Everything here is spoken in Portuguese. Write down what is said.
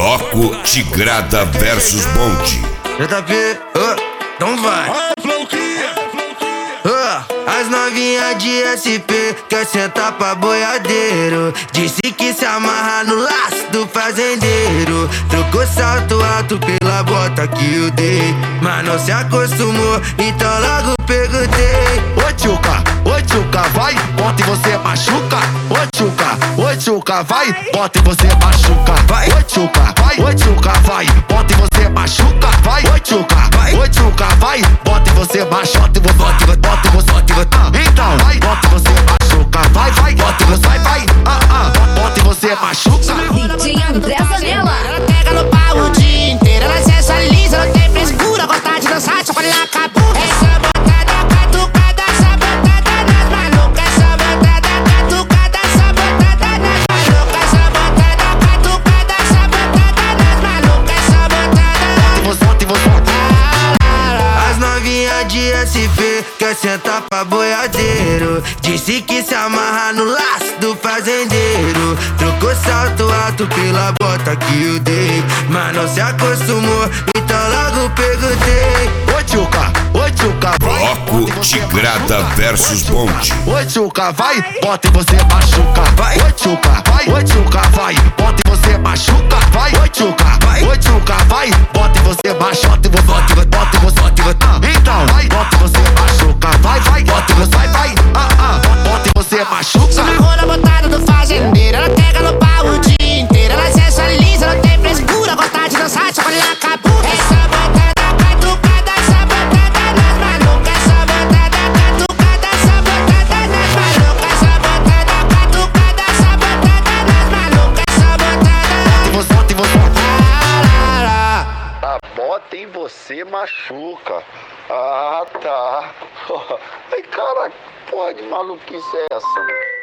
Bloco Tigrada versus Bonde. JP, então vai. As novinhas de SP quer sentar pra boiadeiro. Disse que se amarra no laço do fazendeiro. Trocou salto alto pela bota que eu dei, mas não se acostumou, então logo perguntei: Ô tchuca, vai, bota e você machuca. Ô tchuca, vai, bota e você machuca. Ô tchuca, vai, bota e você machuca. Ô tchuca, vai, bota e você machuca. Bota e você. Então, vai, bota e você machuca. Vai, bota e você vai. Bota e você machuca. DJ André Zanella. Ela pega no pau o dia inteiro, ela sensualiza, ela tem frescura, gosta de dançar, chacoalhar a cabeça. Essa botada catucada, essa botada nas malucas, essa botada catucada, essa botada nas malucas, essa botada catucada, essa botada nas malucas, essa botada. Bota e você. As novinhas de SP quer sentar pra boiadeiro. Disse que se amarra no laço do fazendeiro. Trocou salto alto pela bota que eu dei, mas não se acostumou, então logo perguntei: Ô tchuca, Bloco Tigrada versus Bonde. ô tchuca, vai, bota e você machuca. Ô tchuca, vai, bota e você machuca. Ô tchuca, vai, bota e você machuca. Bota e você. Então, vai, bota e você machuca. Vai, bota e você vai. Bota e você machuca. Na rola botada do fazendeiro, ela pega no pau o dia inteiro, ela sensualiza, ela tem frescura, gosta de dançar, chacoalhar a cabeça. Essa botada catucada, essa botada nas malucas, essa botada catucada, essa botada nas malucas, essa botada catucada, essa botada nas malucas, essa botada. Bota e você. A bota em você machuca. Ah, tá. Ai, cara, porra de maluquice é essa, mano?